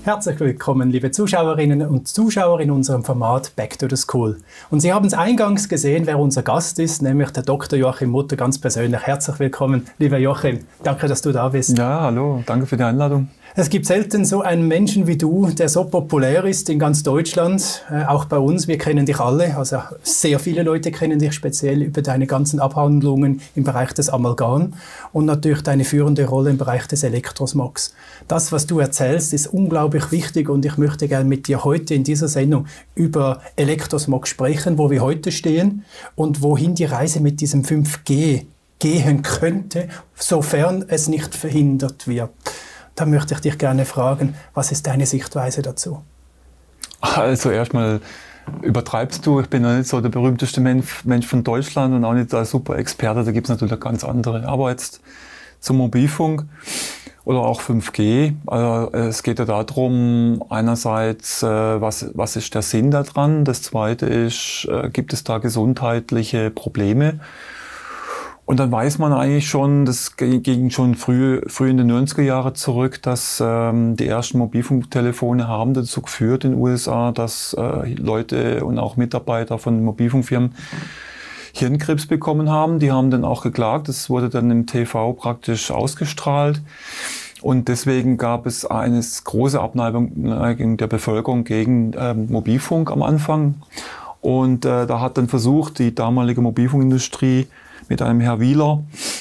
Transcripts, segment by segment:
Herzlich willkommen, liebe Zuschauerinnen und Zuschauer in unserem Format Back to the School. Und Sie haben es eingangs gesehen, wer unser Gast ist, nämlich der Dr. Joachim Mutter, ganz persönlich. Herzlich willkommen, lieber Joachim. Danke, dass du da bist. Ja, hallo, danke für die Einladung. Es gibt selten so einen Menschen wie du, der so populär ist in ganz Deutschland, auch bei uns. Wir kennen dich alle, also sehr viele Leute kennen dich speziell über deine ganzen Abhandlungen im Bereich des Amalgam und natürlich deine führende Rolle im Bereich des Elektrosmogs. Das, was du erzählst, ist unglaublich wichtig und ich möchte gerne mit dir heute in dieser Sendung über Elektrosmog sprechen, wo wir heute stehen und wohin die Reise mit diesem 5G gehen könnte, sofern es nicht verhindert wird. Da möchte ich dich gerne fragen, was ist deine Sichtweise dazu? Also erstmal übertreibst du, ich bin ja nicht so der berühmteste Mensch von Deutschland und auch nicht der Super-Experte, da gibt es natürlich ganz andere. Aber jetzt zum Mobilfunk oder auch 5G. Also es geht ja darum, einerseits, was ist der Sinn daran? Das Zweite ist, gibt es da gesundheitliche Probleme? Und dann weiß man eigentlich schon, das ging schon früh in den 90er Jahre zurück, dass die ersten Mobilfunktelefone haben dazu geführt in den USA, dass Leute und auch Mitarbeiter von Mobilfunkfirmen Hirnkrebs bekommen haben. Die haben dann auch geklagt, das wurde dann im TV praktisch ausgestrahlt. Und deswegen gab es eine große Abneigung der Bevölkerung gegen Mobilfunk am Anfang. Und da hat dann versucht, die damalige Mobilfunkindustrie mit einem Herr Wieler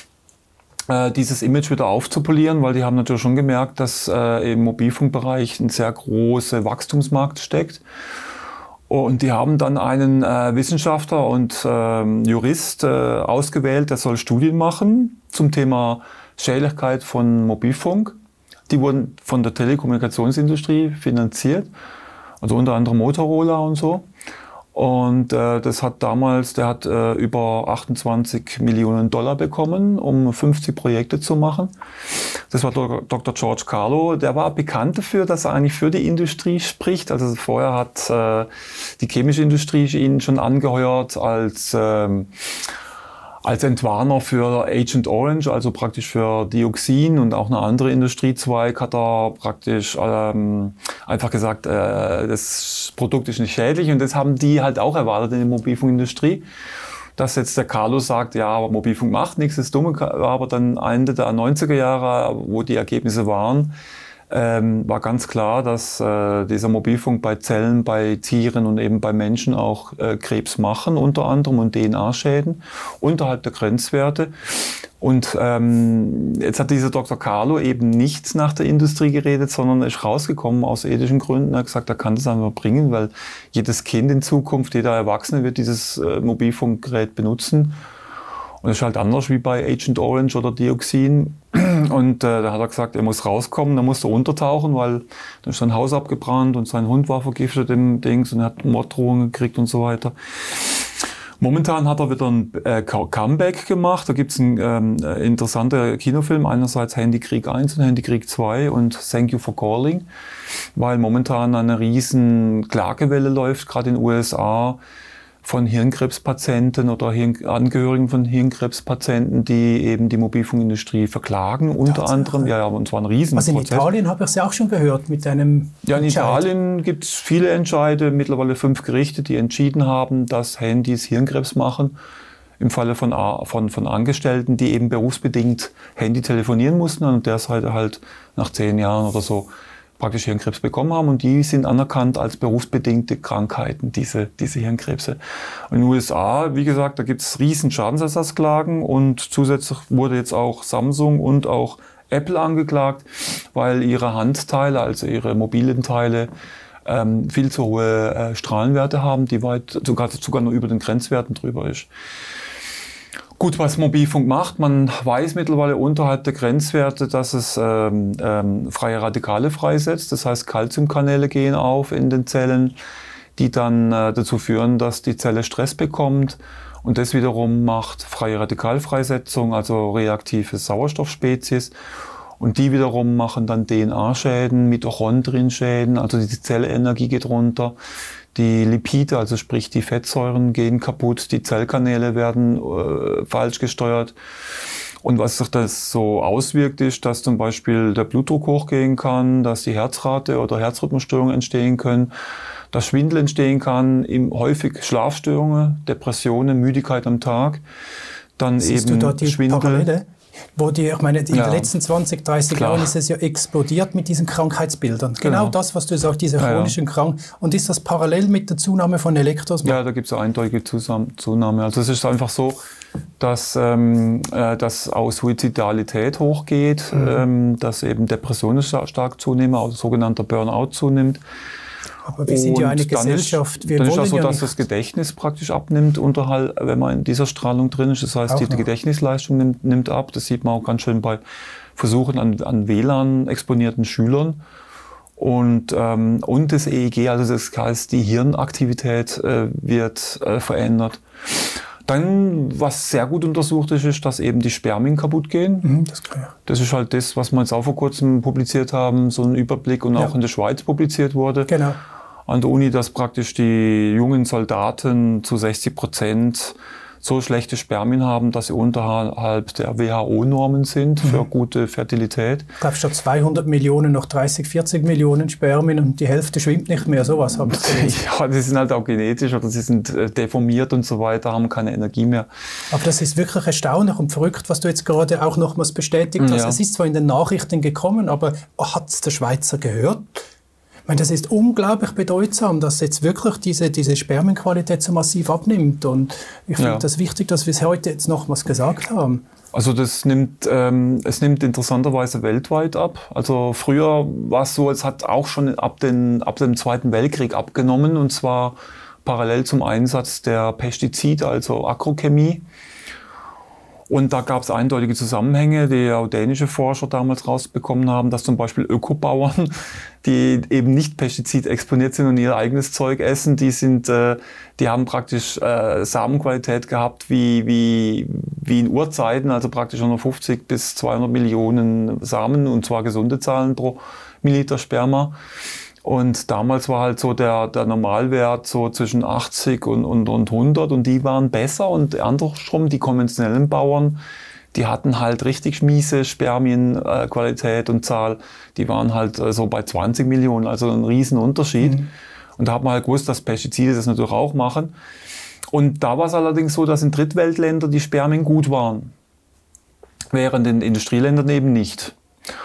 dieses Image wieder aufzupolieren, weil die haben natürlich schon gemerkt, dass im Mobilfunkbereich ein sehr großer Wachstumsmarkt steckt. Und die haben dann einen Wissenschaftler und Jurist ausgewählt, der soll Studien machen zum Thema Schädlichkeit von Mobilfunk. Die wurden von der Telekommunikationsindustrie finanziert, also unter anderem Motorola und so. Und das hat damals, der hat über 28 Millionen $, bekommen, um 50 Projekte zu machen. Das war Dr. George Carlo. Der war bekannt dafür, dass er eigentlich für die Industrie spricht. Also vorher hat die chemische Industrie ihn schon angeheuert als Entwarner für Agent Orange, also praktisch für Dioxin, und auch eine andere Industriezweig hat er praktisch einfach gesagt, das Produkt ist nicht schädlich, und das haben die halt auch erwartet in der Mobilfunkindustrie. Dass jetzt der Carlos sagt, ja, aber Mobilfunk macht nichts, das ist dumm, aber dann Ende der 90er Jahre, wo die Ergebnisse waren, war ganz klar, dass dieser Mobilfunk bei Zellen, bei Tieren und eben bei Menschen auch Krebs machen, unter anderem, und DNA-Schäden unterhalb der Grenzwerte. Und jetzt hat dieser Dr. Carlo eben nicht nach der Industrie geredet, sondern ist rausgekommen aus ethischen Gründen. Er hat gesagt, er kann das einfach bringen, weil jedes Kind in Zukunft, jeder Erwachsene wird dieses Mobilfunkgerät benutzen. Und es ist halt anders wie bei Agent Orange oder Dioxin. Und da hat er gesagt, er muss rauskommen, er musste untertauchen, weil dann ist sein Haus abgebrannt und sein Hund war vergiftet im Dings und er hat Morddrohungen gekriegt und so weiter. Momentan hat er wieder ein Comeback gemacht. Da gibt es einen interessanten Kinofilm. Einerseits Handykrieg 1 und Handykrieg 2 und Thank You for Calling. Weil momentan eine riesen Klagewelle läuft, gerade in den USA, von Hirnkrebspatienten oder Angehörigen von Hirnkrebspatienten, die eben die Mobilfunkindustrie verklagen, unter anderem. Ja, und zwar ein Riesenprozess. Also in Italien habe ich es ja auch schon gehört mit einem Ja, in Italien gibt es viele Entscheide, mittlerweile 5 Gerichte, die entschieden haben, dass Handys Hirnkrebs machen. Im Falle von Angestellten, die eben berufsbedingt Handy telefonieren mussten und der Seite halt nach 10 Jahren oder so praktisch Hirnkrebs bekommen haben, und die sind anerkannt als berufsbedingte Krankheiten, diese Hirnkrebse. Und in den USA, wie gesagt, da gibt es riesen Schadensersatzklagen, und zusätzlich wurde jetzt auch Samsung und auch Apple angeklagt, weil ihre Handteile, also ihre mobilen Teile, viel zu hohe Strahlenwerte haben, die sogar nur über den Grenzwerten drüber ist. Gut, was Mobilfunk macht, man weiß mittlerweile unterhalb der Grenzwerte, dass es freie Radikale freisetzt. Das heißt, Calciumkanäle gehen auf in den Zellen, die dann dazu führen, dass die Zelle Stress bekommt. Und das wiederum macht freie Radikalfreisetzung, also reaktive Sauerstoffspezies. Und die wiederum machen dann DNA-Schäden, Mitochondrienschäden, also die Zellenergie geht runter. Die Lipide, also sprich die Fettsäuren, gehen kaputt, die Zellkanäle werden falsch gesteuert. Und was sich das so auswirkt, ist, dass zum Beispiel der Blutdruck hochgehen kann, dass die Herzrate oder Herzrhythmusstörungen entstehen können, dass Schwindel entstehen kann, häufig Schlafstörungen, Depressionen, Müdigkeit am Tag, dann siehst eben du da die Schwindel. Parallele? Ich meine, in den letzten 20, 30 Jahren ist es ja explodiert mit diesen Krankheitsbildern. Genau das, was du sagst, diese chronischen Krankheiten. Und ist das parallel mit der Zunahme von Elektrosmog? Ja, da gibt es eine eindeutige Zunahme. Also es ist einfach so, dass auch Suizidalität hochgeht, dass eben Depressionen stark zunehmen, also sogenannter Burnout zunimmt. Aber wir sind ja eine Gesellschaft. Dann ist es so, dass das Gedächtnis praktisch abnimmt, wenn man in dieser Strahlung drin ist. Das heißt, die Gedächtnisleistung nimmt ab. Das sieht man auch ganz schön bei Versuchen an WLAN-exponierten Schülern. Und das EEG, also das heißt, die Hirnaktivität wird verändert. Dann, was sehr gut untersucht ist, dass eben die Spermien kaputt gehen. Das ist halt das, was wir jetzt auch vor kurzem publiziert haben, so ein Überblick und auch in der Schweiz publiziert wurde. Genau. An der Uni, dass praktisch die jungen Soldaten zu 60% so schlechte Spermien haben, dass sie unterhalb der WHO-Normen sind für gute Fertilität. Ich glaube, statt 200 Millionen noch 30, 40 Millionen Spermien und die Hälfte schwimmt nicht mehr. Sowas habe ich gelesen. Ja, die sind halt auch genetisch oder sie sind deformiert und so weiter, haben keine Energie mehr. Aber das ist wirklich erstaunlich und verrückt, was du jetzt gerade auch nochmals bestätigt hast. Ja. Es ist zwar in den Nachrichten gekommen, aber hat es der Schweizer gehört? Ich meine, das ist unglaublich bedeutsam, dass jetzt wirklich diese Spermienqualität so massiv abnimmt. Und ich finde das wichtig, dass wir es heute jetzt nochmals gesagt haben. Also es nimmt interessanterweise weltweit ab. Also früher war es so, es hat auch schon ab dem Zweiten Weltkrieg abgenommen, und zwar parallel zum Einsatz der Pestizide, also Agrochemie. Und da gab es eindeutige Zusammenhänge, die auch dänische Forscher damals rausbekommen haben, dass zum Beispiel Ökobauern, die eben nicht pestizidexponiert sind und ihr eigenes Zeug essen, die haben praktisch Samenqualität gehabt wie in Urzeiten, also praktisch 150 bis 200 Millionen Samen, und zwar gesunde Zahlen pro Milliliter Sperma. Und damals war halt so der Normalwert so zwischen 80 und 100, und die waren besser, und andersrum, die konventionellen Bauern, die hatten halt richtig miese Spermienqualität und Zahl, die waren halt so bei 20 Millionen, also ein Riesenunterschied. Und da hat man halt gewusst, dass Pestizide das natürlich auch machen. Und da war es allerdings so, dass in Drittweltländern die Spermien gut waren, während in Industrieländern eben nicht.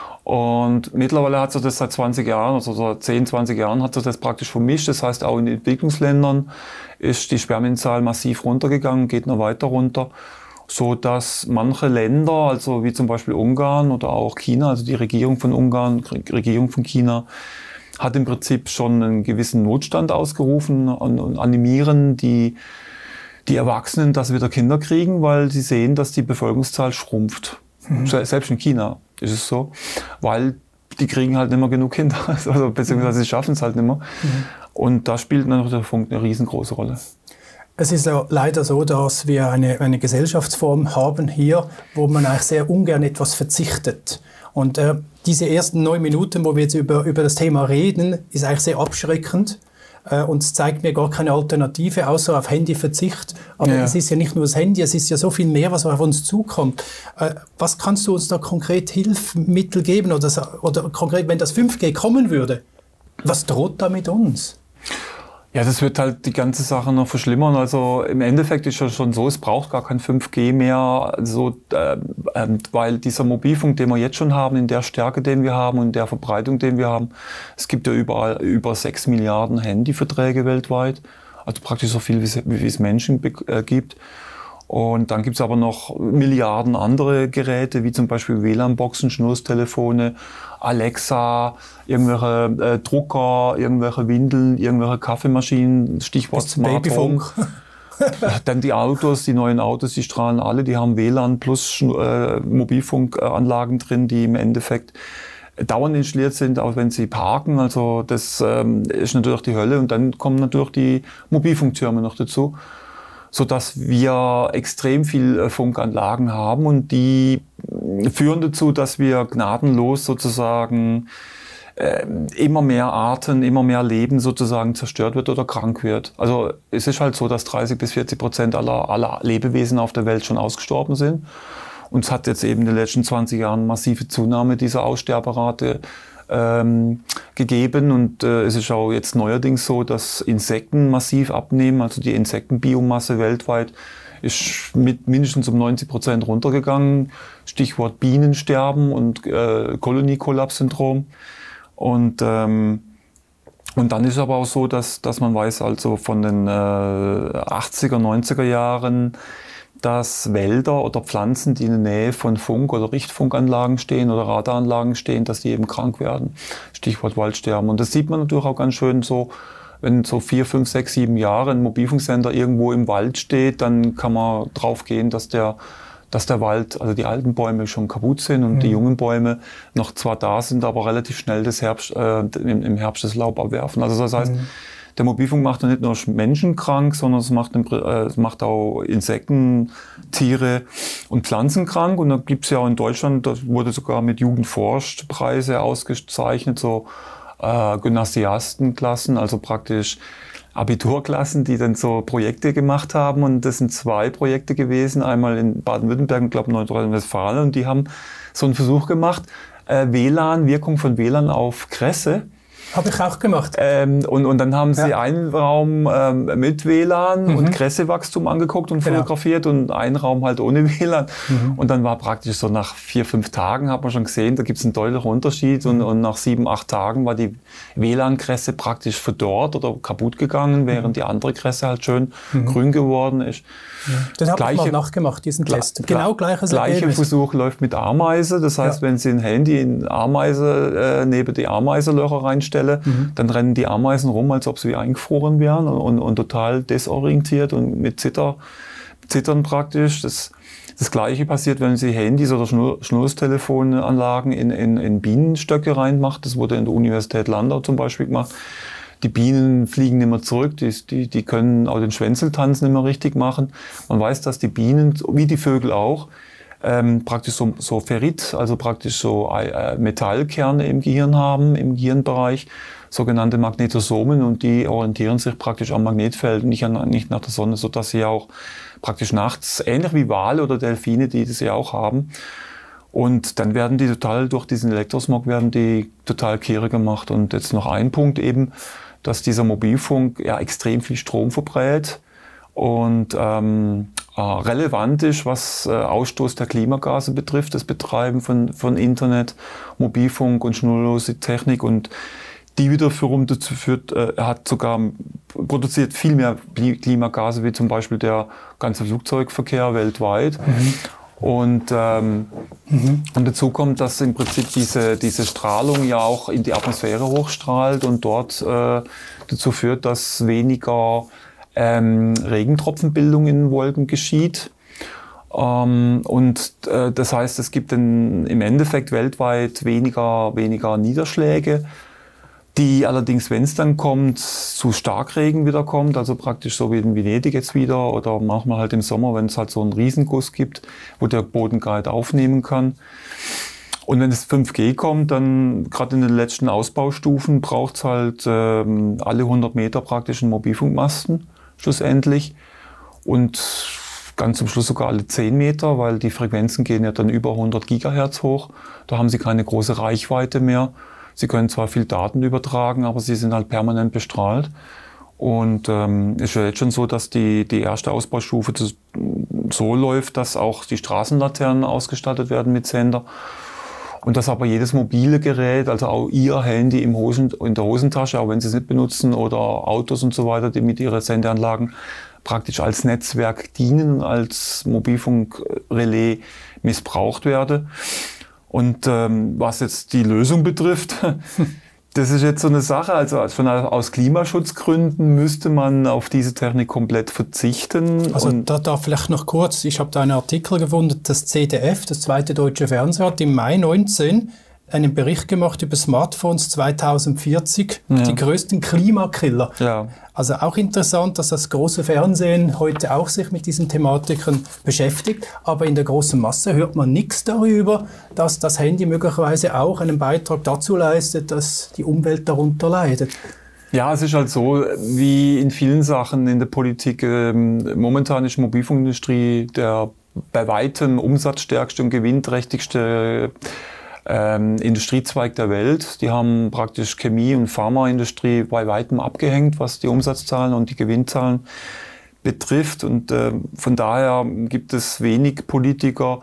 Und mittlerweile hat sich das seit 20 Jahren, also seit 10, 20 Jahren hat sich das praktisch vermischt. Das heißt, auch in Entwicklungsländern ist die Spermienzahl massiv runtergegangen, geht noch weiter runter, so dass manche Länder, also wie zum Beispiel Ungarn oder auch China, also die Regierung von Ungarn, Regierung von China, hat im Prinzip schon einen gewissen Notstand ausgerufen und animieren die Erwachsenen, dass sie wieder Kinder kriegen, weil sie sehen, dass die Bevölkerungszahl schrumpft. Selbst in China ist es so, weil die kriegen halt nicht mehr genug Kinder, also beziehungsweise sie schaffen es halt nicht mehr. Und da spielt natürlich der Funk eine riesengroße Rolle. Es ist ja leider so, dass wir eine Gesellschaftsform haben hier, wo man eigentlich sehr ungern etwas verzichtet. Und diese ersten 9 Minuten, wo wir jetzt über das Thema reden, ist eigentlich sehr abschreckend. Und es zeigt mir gar keine Alternative, außer auf Handyverzicht. Aber es ist ja nicht nur das Handy, es ist ja so viel mehr, was auf uns zukommt. Was kannst du uns da konkret Hilfsmittel geben? Oder konkret, wenn das 5G kommen würde, was droht da mit uns? Ja, das wird halt die ganze Sache noch verschlimmern. Also im Endeffekt ist ja schon so, es braucht gar kein 5G mehr, also, weil dieser Mobilfunk, den wir jetzt schon haben, in der Stärke, den wir haben und in der Verbreitung, den wir haben, es gibt ja überall über 6 Milliarden Handyverträge weltweit, also praktisch so viel, wie es Menschen gibt. Und dann gibt es aber noch Milliarden andere Geräte, wie zum Beispiel WLAN-Boxen, Schnurrtelefone, Alexa, irgendwelche Drucker, irgendwelche Windeln, irgendwelche Kaffeemaschinen, Stichwort Smart Home. Dann die Autos, die neuen Autos, die strahlen alle, die haben WLAN plus Mobilfunkanlagen drin, die im Endeffekt dauernd installiert sind, auch wenn sie parken. Also das ist natürlich die Hölle. Und dann kommen natürlich die Mobilfunktürme noch dazu, sodass wir extrem viel Funkanlagen haben, und die führen dazu, dass wir gnadenlos sozusagen immer mehr Arten, immer mehr Leben sozusagen zerstört wird oder krank wird. Also es ist halt so, dass 30 bis 40% aller Lebewesen auf der Welt schon ausgestorben sind. Und es hat jetzt eben in den letzten 20 Jahren massive Zunahme dieser Aussterberate gegeben. Und es ist auch jetzt neuerdings so, dass Insekten massiv abnehmen. Also die Insektenbiomasse weltweit ist mit mindestens um 90% runtergegangen. Stichwort Bienensterben und Koloniekollaps-Syndrom. Und dann ist es aber auch so, dass man weiß, also von den 80er, 90er Jahren, dass Wälder oder Pflanzen, die in der Nähe von Funk- oder Richtfunkanlagen stehen oder Radaranlagen stehen, dass die eben krank werden. Stichwort Waldsterben. Und das sieht man natürlich auch ganz schön so, wenn so 4, 5, 6, 7 Jahre ein Mobilfunksender irgendwo im Wald steht, dann kann man drauf gehen, dass der Wald, also die alten Bäume schon kaputt sind und die jungen Bäume noch zwar da sind, aber relativ schnell im Herbst das Laub abwerfen. Also das heißt, der Mobilfunk macht ja nicht nur Menschen krank, sondern es macht auch Insekten, Tiere und Pflanzen krank. Und da gibt's ja auch in Deutschland, das wurde sogar mit Jugendforscht-Preise ausgezeichnet, so Gymnasiastenklassen, also praktisch Abiturklassen, die dann so Projekte gemacht haben. Und das sind 2 Projekte gewesen, einmal in Baden-Württemberg und glaube Nordrhein-Westfalen. Und die haben so einen Versuch gemacht, Wirkung von WLAN auf Kresse. Habe ich auch gemacht. Und dann haben sie einen Raum mit WLAN und Kressewachstum angeguckt und fotografiert und einen Raum halt ohne WLAN. Und dann war praktisch so nach 4, 5 Tagen, hat man schon gesehen, da gibt es einen deutlichen Unterschied. Und nach 7, 8 Tagen war die WLAN-Kresse praktisch verdorrt oder kaputt gegangen, während die andere Kresse halt schön grün geworden ist. Das habe ich mal nachgemacht, diesen Test. Genau gleiches Ergebnis. Gleicher Versuch läuft mit Ameise. Das heißt, wenn Sie ein Handy in Ameise, neben die Ameisenlöcher reinstellen, dann rennen die Ameisen rum, als ob sie eingefroren wären und total desorientiert und mit Zittern praktisch. Das Gleiche passiert, wenn Sie Handys oder Schnurstelefonanlagen in Bienenstöcke reinmacht. Das wurde in der Universität Landau zum Beispiel gemacht. Die Bienen fliegen nicht mehr zurück, die können auch den Schwänzeltanz nicht mehr richtig machen. Man weiß, dass die Bienen, wie die Vögel auch, praktisch so Ferrit, also praktisch so Metallkerne im Gehirn haben, im Gehirnbereich, sogenannte Magnetosomen, und die orientieren sich praktisch am Magnetfeld, nicht nach der Sonne, sodass sie auch praktisch nachts, ähnlich wie Wale oder Delfine, die das ja auch haben. Und dann werden die durch diesen Elektrosmog werden die total kehre gemacht. Und jetzt noch ein Punkt eben, dass dieser Mobilfunk ja extrem viel Strom verbrät und relevant ist, was Ausstoß der Klimagase betrifft, das Betreiben von Internet, Mobilfunk und schnurlose Technik. Und die wiederum dazu führt, produziert viel mehr Klimagase wie zum Beispiel der ganze Flugzeugverkehr weltweit. Und dazu kommt, dass im Prinzip diese Strahlung ja auch in die Atmosphäre hochstrahlt und dort dazu führt, dass weniger Regentropfenbildung in Wolken geschieht. Das heißt, es gibt im Endeffekt weltweit weniger Niederschläge, die allerdings, wenn es dann kommt, zu Starkregen wieder kommt, also praktisch so wie in Venedig jetzt wieder oder manchmal halt im Sommer, wenn es halt so einen Riesenguss gibt, wo der Boden gar nicht aufnehmen kann. Und wenn es 5G kommt, dann gerade in den letzten Ausbaustufen braucht es halt alle 100 Meter praktisch einen Mobilfunkmasten schlussendlich und ganz zum Schluss sogar alle 10 Meter, weil die Frequenzen gehen ja dann über 100 Gigahertz hoch. Da haben sie keine große Reichweite mehr. Sie können zwar viel Daten übertragen, aber sie sind halt permanent bestrahlt. Und ist ja jetzt schon so, dass die erste Ausbaustufe so läuft, dass auch die Straßenlaternen ausgestattet werden mit Sender. Und dass aber jedes mobile Gerät, also auch Ihr Handy in der Hosentasche, auch wenn Sie es nicht benutzen, oder Autos und so weiter, die mit ihren Sendeanlagen praktisch als Netzwerk dienen, als Mobilfunkrelais missbraucht werden. Und was jetzt die Lösung betrifft, das ist jetzt so eine Sache, also schon aus Klimaschutzgründen müsste man auf diese Technik komplett verzichten. Also da vielleicht noch kurz, ich habe da einen Artikel gefunden, das ZDF, das zweite deutsche Fernsehen, hat im Mai 19 einen Bericht gemacht über Smartphones 2040, die größten Klimakiller. Ja. Also auch interessant, dass das große Fernsehen heute auch sich mit diesen Thematiken beschäftigt, aber in der großen Masse hört man nichts darüber, dass das Handy möglicherweise auch einen Beitrag dazu leistet, dass die Umwelt darunter leidet. Ja, es ist halt so, wie in vielen Sachen in der Politik, momentan ist die Mobilfunkindustrie der bei weitem umsatzstärkste und gewinnträchtigste Industriezweig der Welt. Die haben praktisch Chemie- und Pharmaindustrie bei weitem abgehängt, was die Umsatzzahlen und die Gewinnzahlen betrifft. Und von daher gibt es wenig Politiker,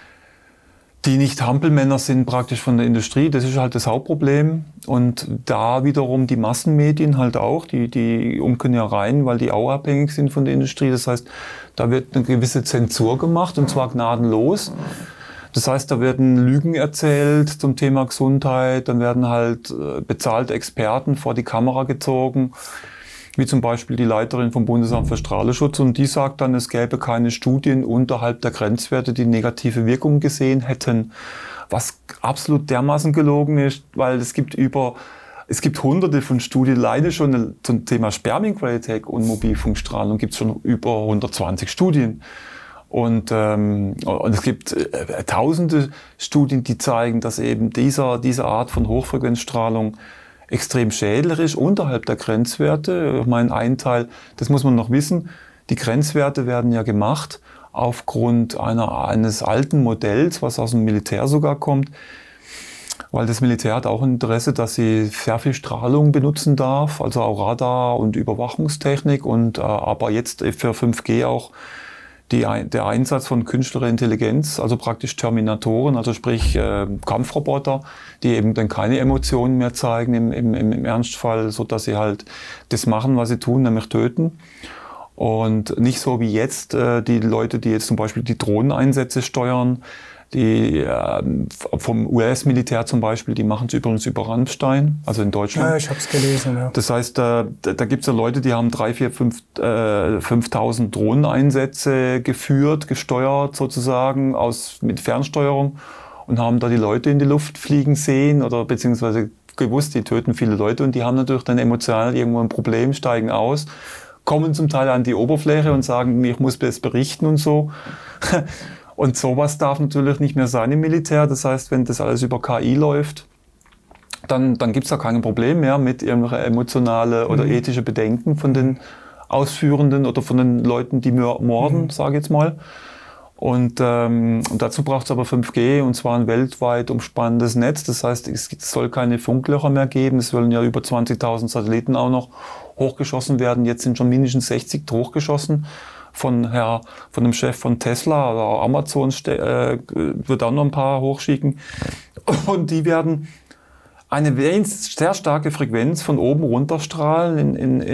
die nicht Hampelmänner sind praktisch von der Industrie. Das ist halt das Hauptproblem. Und da wiederum die Massenmedien halt auch, die umken ja rein, weil die auch abhängig sind von der Industrie. Das heißt, da wird eine gewisse Zensur gemacht, und zwar gnadenlos. Das heißt, da werden Lügen erzählt zum Thema Gesundheit, dann werden halt bezahlte Experten vor die Kamera gezogen, wie zum Beispiel die Leiterin vom Bundesamt für Strahlenschutz, und die sagt dann, es gäbe keine Studien unterhalb der Grenzwerte, die negative Wirkungen gesehen hätten, was absolut dermaßen gelogen ist, weil es gibt hunderte von Studien, alleine schon zum Thema Spermienqualität und Mobilfunkstrahlung gibt es schon über 120 Studien. Und es gibt tausende Studien, die zeigen, dass eben diese Art von Hochfrequenzstrahlung extrem schädlich ist, unterhalb der Grenzwerte. Ich meine, ein Teil, das muss man noch wissen, die Grenzwerte werden ja gemacht aufgrund eines alten Modells, was aus dem Militär sogar kommt, weil das Militär hat auch ein Interesse, dass sie sehr viel Strahlung benutzen darf, also auch Radar und Überwachungstechnik, und aber jetzt für 5G auch der Einsatz von künstlicher Intelligenz, also praktisch Terminatoren, also sprich Kampfroboter, die eben dann keine Emotionen mehr zeigen im Ernstfall, so dass sie halt das machen, was sie tun, nämlich töten. Und nicht so wie jetzt die Leute, die jetzt zum Beispiel die Drohneneinsätze steuern, die vom US-Militär zum Beispiel, die machen es übrigens über Rammstein, also in Deutschland. Ja, ich habe es gelesen. Ja. Das heißt, da gibt es ja Leute, die haben 3.000, 4.000, 5.000 Drohneneinsätze geführt, gesteuert sozusagen mit Fernsteuerung, und haben da die Leute in die Luft fliegen sehen oder beziehungsweise gewusst, die töten viele Leute, und die haben natürlich dann emotional irgendwo ein Problem, steigen aus, kommen zum Teil an die Oberfläche und sagen, ich muss das berichten und so. Und sowas darf natürlich nicht mehr sein im Militär. Das heißt, wenn das alles über KI läuft, dann gibt es da kein Problem mehr mit irgendwelchen emotionale oder ethische Bedenken von den Ausführenden oder von den Leuten, die morden, sage ich jetzt mal. Und dazu braucht es aber 5G, und zwar ein weltweit umspannendes Netz. Das heißt, es soll keine Funklöcher mehr geben. Es sollen ja über 20.000 Satelliten auch noch hochgeschossen werden. Jetzt sind schon mindestens 60 hochgeschossen. Von dem Chef von Tesla oder auch Amazon wird auch noch ein paar hochschicken. Und die werden eine sehr starke Frequenz von oben runterstrahlen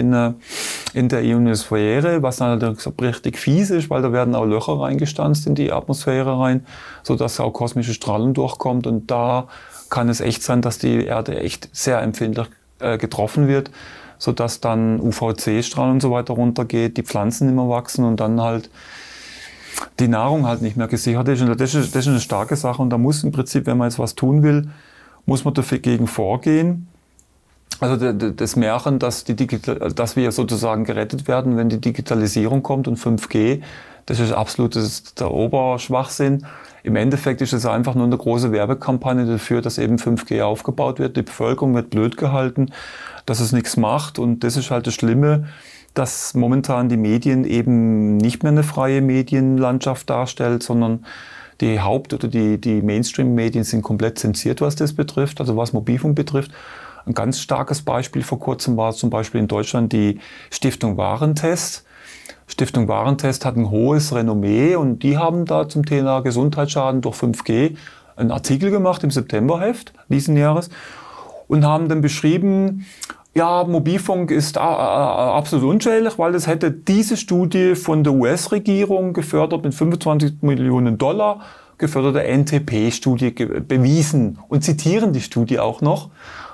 in der Ionosphäre, was natürlich richtig fies ist, weil da werden auch Löcher reingestanzt in die Atmosphäre rein, sodass auch kosmische Strahlung durchkommt. Und da kann es echt sein, dass die Erde echt sehr empfindlich getroffen wird, sodass dann UVC-Strahlung und so weiter runtergeht, die Pflanzen nicht mehr wachsen und dann halt die Nahrung halt nicht mehr gesichert ist. Und das ist eine starke Sache, und da muss im Prinzip, wenn man jetzt was tun will, muss man dagegen vorgehen. Also das Märchen, dass wir sozusagen gerettet werden, wenn die Digitalisierung kommt und 5G, das ist absolut der Oberschwachsinn. Im Endeffekt ist es einfach nur eine große Werbekampagne dafür, dass eben 5G aufgebaut wird. Die Bevölkerung wird blöd gehalten, dass es nichts macht. Und das ist halt das Schlimme, dass momentan die Medien eben nicht mehr eine freie Medienlandschaft darstellt, sondern die oder die Mainstream-Medien sind komplett zensiert, was das betrifft, also was Mobilfunk betrifft. Ein ganz starkes Beispiel vor kurzem war zum Beispiel in Deutschland die Stiftung Warentest. Stiftung Warentest hat ein hohes Renommee, und die haben da zum Thema Gesundheitsschaden durch 5G einen Artikel gemacht im Septemberheft diesen Jahres und haben dann beschrieben, ja, Mobilfunk ist absolut unschädlich, weil es hätte diese Studie von der US-Regierung gefördert mit 25 Millionen $, geförderte NTP-Studie bewiesen, und zitieren die Studie auch noch.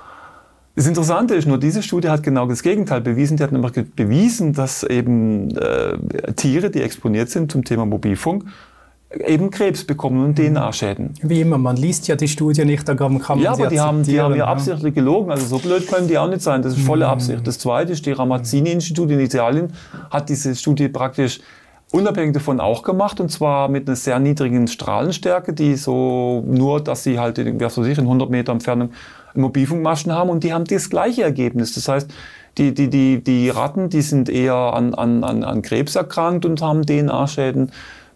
Das Interessante ist nur, diese Studie hat genau das Gegenteil bewiesen. Die hat nämlich bewiesen, dass eben Tiere, die exponiert sind zum Thema Mobilfunk, eben Krebs bekommen und DNA-Schäden. Wie immer, man liest ja die Studie nicht, da kann man ja, aber die haben ja ja absichtlich gelogen, also so blöd können die auch nicht sein, das ist volle Absicht. Das Zweite ist, die Ramazzini-Institut in Italien hat diese Studie praktisch unabhängig davon auch gemacht, und zwar mit einer sehr niedrigen Strahlenstärke, die so nur, dass sie halt in 100 Meter Entfernung Mobilfunkmasten haben, und die haben das gleiche Ergebnis. Das heißt, die Ratten, die sind eher an Krebs erkrankt und haben DNA-Schäden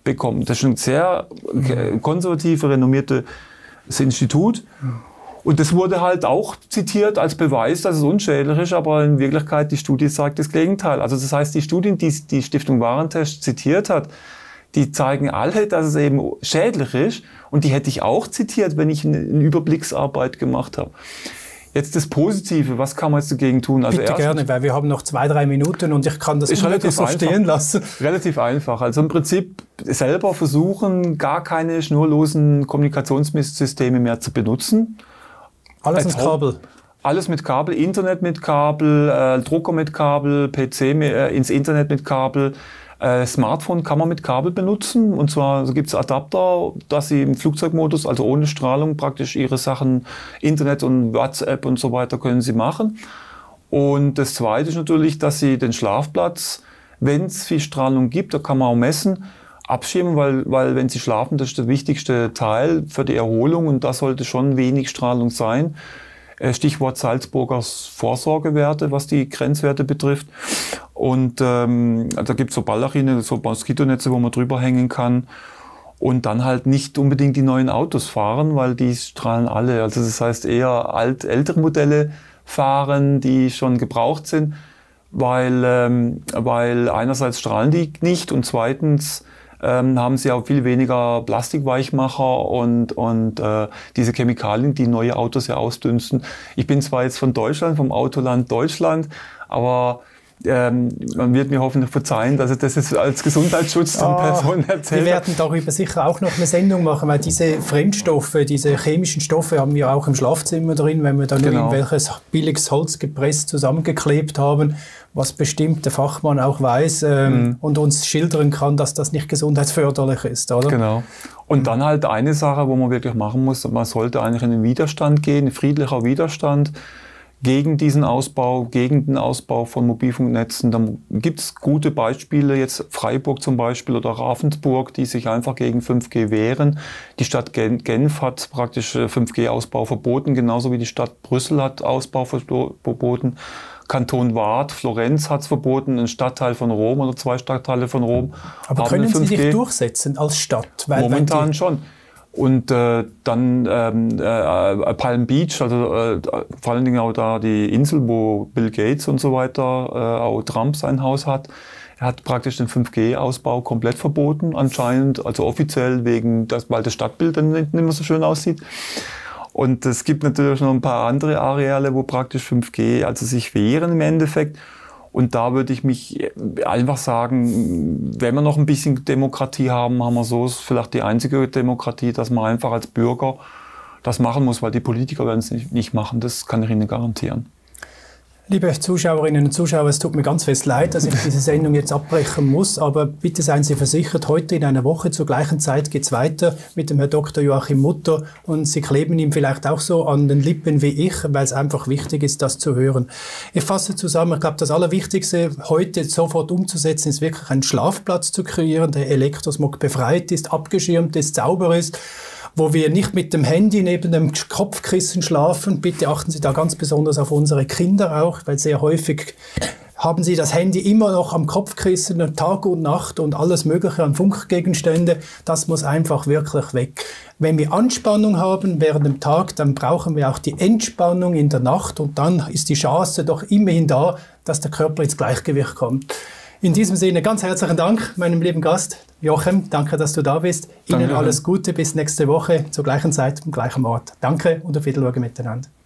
bekommen. Das ist ein sehr konservativ renommiertes Institut. Und das wurde halt auch zitiert als Beweis, dass es unschädlich ist, aber in Wirklichkeit die Studie sagt das Gegenteil. Also das heißt, die Studien, die die Stiftung Warentest zitiert hat, die zeigen alle, dass es eben schädlich ist. Und die hätte ich auch zitiert, wenn ich eine Überblicksarbeit gemacht habe. Jetzt das Positive, was kann man jetzt dagegen tun? Also bitte gerne, weil wir haben noch 2-3 Minuten und ich kann das unmöglich so stehen lassen. Relativ einfach. Also im Prinzip selber versuchen, gar keine schnurlosen Kommunikationssysteme mehr zu benutzen. Alles mit Kabel? Alles mit Kabel, Internet mit Kabel, Drucker mit Kabel, PC ins Internet mit Kabel. Smartphone kann man mit Kabel benutzen, und zwar gibt es Adapter, dass Sie im Flugzeugmodus, also ohne Strahlung, praktisch Ihre Sachen, Internet und WhatsApp und so weiter können Sie machen. Und das Zweite ist natürlich, dass Sie den Schlafplatz, wenn es viel Strahlung gibt, da kann man auch messen, abschirmen, weil wenn Sie schlafen, das ist der wichtigste Teil für die Erholung und da sollte schon wenig Strahlung sein. Stichwort Salzburger Vorsorgewerte, was die Grenzwerte betrifft. Und da gibt es so Baldachine, so Moskitonetze, wo man drüber hängen kann. Und dann halt nicht unbedingt die neuen Autos fahren, weil die strahlen alle. Also das heißt eher ältere Modelle fahren, die schon gebraucht sind, weil einerseits strahlen die nicht und zweitens haben sie auch viel weniger Plastikweichmacher und diese Chemikalien, die neue Autos ja ausdünsten. Ich bin zwar jetzt von Deutschland, vom Autoland Deutschland, aber man wird mir hoffentlich verzeihen, dass ich das jetzt als Gesundheitsschutz den Personen erzähle. Wir werden darüber sicher auch noch eine Sendung machen, weil diese Fremdstoffe, diese chemischen Stoffe haben wir auch im Schlafzimmer drin, wenn wir da nur irgendwelches billiges Holz gepresst zusammengeklebt haben, was bestimmt der Fachmann auch weiß und uns schildern kann, dass das nicht gesundheitsförderlich ist, oder? Genau. Und dann halt eine Sache, wo man wirklich machen muss, man sollte eigentlich in den Widerstand gehen, friedlicher Widerstand gegen diesen Ausbau, gegen den Ausbau von Mobilfunknetzen. Da gibt es gute Beispiele, jetzt Freiburg zum Beispiel oder Ravensburg, die sich einfach gegen 5G wehren. Die Stadt Genf hat praktisch 5G-Ausbau verboten, genauso wie die Stadt Brüssel hat Ausbau verboten. Kanton Waadt, Florenz hat es verboten, ein Stadtteil von Rom oder 2 Stadtteile von Rom. Aber können Sie sich durchsetzen als Stadt? Weil momentan schon. Und dann Palm Beach, also vor allen Dingen auch da die Insel, wo Bill Gates und so weiter, auch Trump sein Haus hat. Er hat praktisch den 5G-Ausbau komplett verboten, anscheinend, also offiziell weil das Stadtbild dann nicht mehr so schön aussieht. Und es gibt natürlich noch ein paar andere Areale, wo praktisch 5G also sich wehren im Endeffekt. Und da würde ich mich einfach sagen, wenn wir noch ein bisschen Demokratie haben, haben wir so vielleicht die einzige Demokratie, dass man einfach als Bürger das machen muss, weil die Politiker werden es nicht machen. Das kann ich Ihnen garantieren. Liebe Zuschauerinnen und Zuschauer, es tut mir ganz fest leid, dass ich diese Sendung jetzt abbrechen muss, aber bitte seien Sie versichert, heute in einer Woche zur gleichen Zeit geht es weiter mit dem Herrn Dr. Joachim Mutter und Sie kleben ihm vielleicht auch so an den Lippen wie ich, weil es einfach wichtig ist, das zu hören. Ich fasse zusammen, ich glaube, das Allerwichtigste heute sofort umzusetzen, ist wirklich einen Schlafplatz zu kreieren, der Elektrosmog befreit ist, abgeschirmt ist, sauber ist, wo wir nicht mit dem Handy neben dem Kopfkissen schlafen. Bitte achten Sie da ganz besonders auf unsere Kinder auch, weil sehr häufig haben sie das Handy immer noch am Kopfkissen, Tag und Nacht und alles Mögliche an Funkgegenstände. Das muss einfach wirklich weg. Wenn wir Anspannung haben während dem Tag, dann brauchen wir auch die Entspannung in der Nacht und dann ist die Chance doch immerhin da, dass der Körper ins Gleichgewicht kommt. In diesem Sinne ganz herzlichen Dank meinem lieben Gast Joachim. Danke, dass du da bist. Ihnen alles Gute bis nächste Woche zur gleichen Zeit am gleichen Ort. Danke und auf Wiedersehen miteinander.